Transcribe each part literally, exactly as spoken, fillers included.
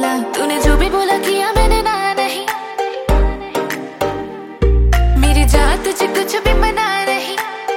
ला। तूने जो भी बोला किया मैंने ना नहीं, मेरी जान तुझे कुछ भी मना नहीं,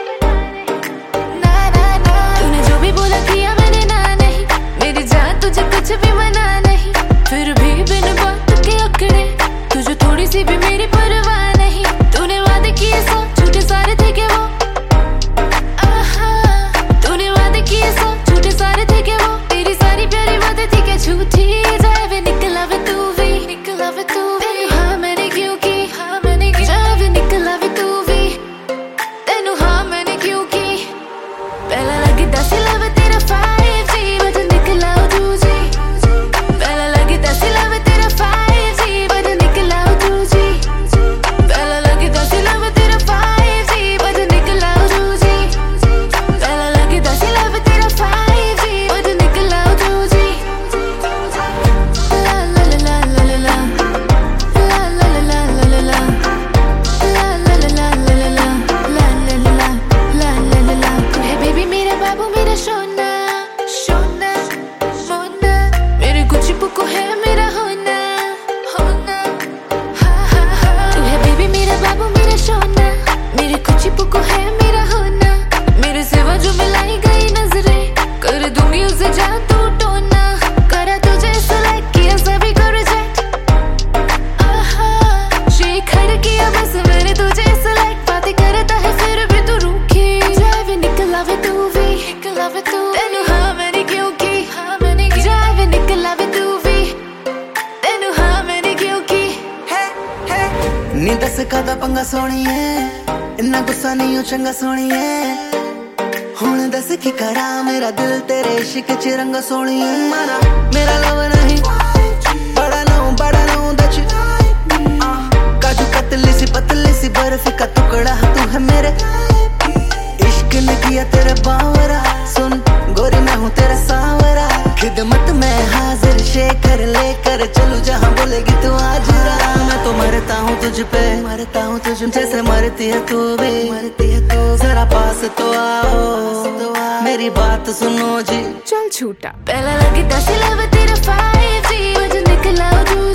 ना ना ना। तूने जो भी बोला किया मैंने ना नहीं, मेरी जान तुझे कुछ भी मना नहीं। फिर भी बिन बात के अकड़े, तुझे थोड़ी सी भी मेरी परवाह नहीं। तूने वादे किए सौ झूठे सारे थे के वो, आहा। तूने वादे किए सौ झूठे सारे थे के वो, तेरी सारी प्यारी बातें थी क्या झूठी। जाए वे निकला वे तू भी, निकला वे तू भी। हाँ मैंने क्यों की, हाँ मैंने की। जाए वे निकला वे तू भी, तेनू हाँ मैंने क्यों की। पहला लगी दस लव तेरा फाइव जी, बट निकला टू जी। पहला लगी दस लव तेरा फाइव जी, बट निकला टू जी। पहला लगी दस लव तेरा फाइव जी, बट निकला टू जी। पहला लगी दस लव तेरा फाइव जी, बट निकला टू जी। ला ला ला ला ला ला, ला ला ला ला ला ला, ला ला ला ला ला ला, ला ला ला ला ला ला ला। तू है बेबी मेरा बाबू मेरा सोना, सोना मोना, मेरे कुछ पुको है मेरा होना, होना, हा हा हा। तू है बेबी मेरा बाबू मेरा सोना, मेरे कुछ पुको है मेरा होना। मेरे सिवा जो मिलाई गई नजरें, कर दूंगी उसे जा तू टोना। करा तुझे ऐसा लाइक किया सभी को रिजेक्ट, आहा। शेखर किया बस मैंने तुझे ऐसा लाइक, बातें करता है फिर भी तू रूठी। जाए वे निकला वे तू भी, निकला वे तू। तेनू हाँ मैंने क्यों की, हाँ मैंने की। जाए वे निकला वे तू भी, तेनू हाँ मैंने क्यों की। नी दस कादा पंगा सोनिए, इन्ना गुस्सा नहीं हो चंगा सोनिए। हुण दस की करा मेरा दिल तेरे इश्क च रंगा सोनिए। मारा मेरा लव नहीं, बड़ा नाऊ बड़ा नाऊ दच, काजू कतली सी पतली सी बर्फ का टुकड़ा तू है मेरे। इश्क ने किया तेरे बावरा, सुन गोरी मैं हूँ तेरा सांवरा। खिदमत में हाजिर शेखर लेकर चलू जहाँ बोलेगी तू हाजिरा। मैं तो मरता हूँ तुझ पे, मरता हूँ तुझ जैसे मरती है तू भी, मरती है तू। जरा पास तो आओ, मेरी बात सुनो जी। चल झूठा। पहला लगी दस लव तेरा फाइव जी, बट निकला टू